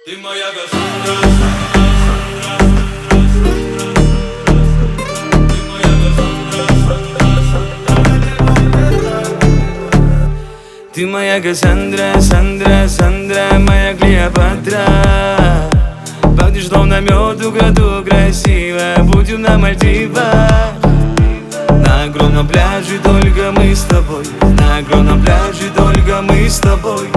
Ты моя Кассандра, ты моя Кассандра, ты моя Кассандра, Сандра, Сандра, моя Клеопатра. Пахнешь словно мед в году красиво, будем на Мальдивах. На огромном пляже только мы с тобой, на огромном пляже только мы с тобой.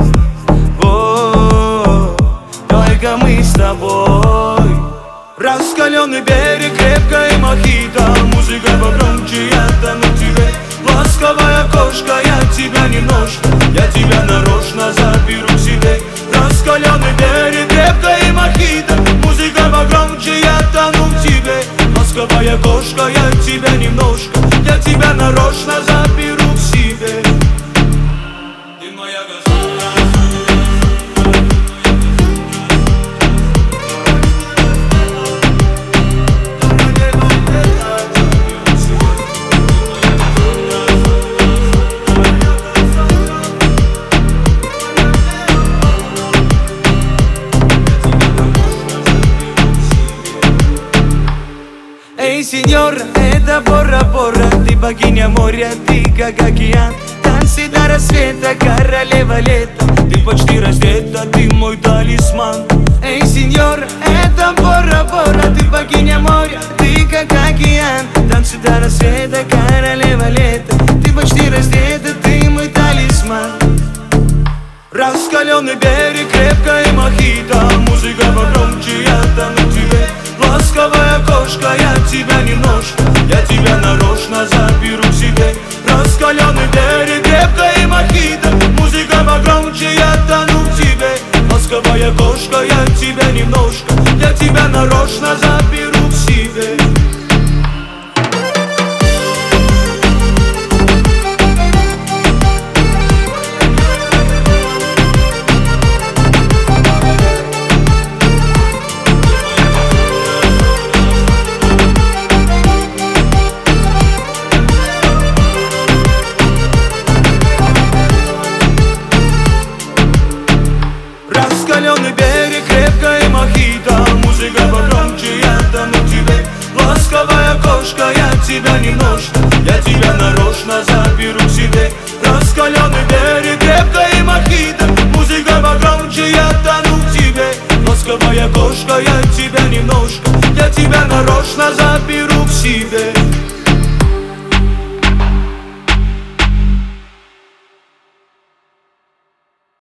Только мы с тобой. Раскаленный берег, крепкая мохито, музыка погромче, я тону в тебе. Ласковая кошка, я тебя немножко, я тебя нарочно заберу к себе. Раскаленный берег, крепкая мохито, музыка погромче, я тону в тебе. Ласковая кошка, я тебя немножко, я тебя нарочно заберу к себе. Ты моя Кассандра. Эй, сеньора, это Бора-Бора, ты богиня моря, ты как океан. Танцы до рассвета, королева лета, ты почти раздета, ты мой талисман. Эй, сеньора, это Бора-Бора, ты богиня моря, ты как океан. Танцы до рассвета, королева лета, ты почти раздета, ты мой талисман. Раскаленный берег, крепкая мохито, музыка погромче, я тону в тебе. Ласковая кошка, я тебя немножко, я тебя нарочно заберу к себе. Раскаленный берег, крепкая мохито, музыка погромче, я тону в тебе. Ласковая кошка, я тебя немножко, я тебя нарочно заберу к себе. Раскаленный берег, крепкая мохито, музыка погромче, я тону в тебе. Ласковая кошка, я тебя немножко, я тебя нарочно заберу к себе. Раскаленный берег, крепкая мохито,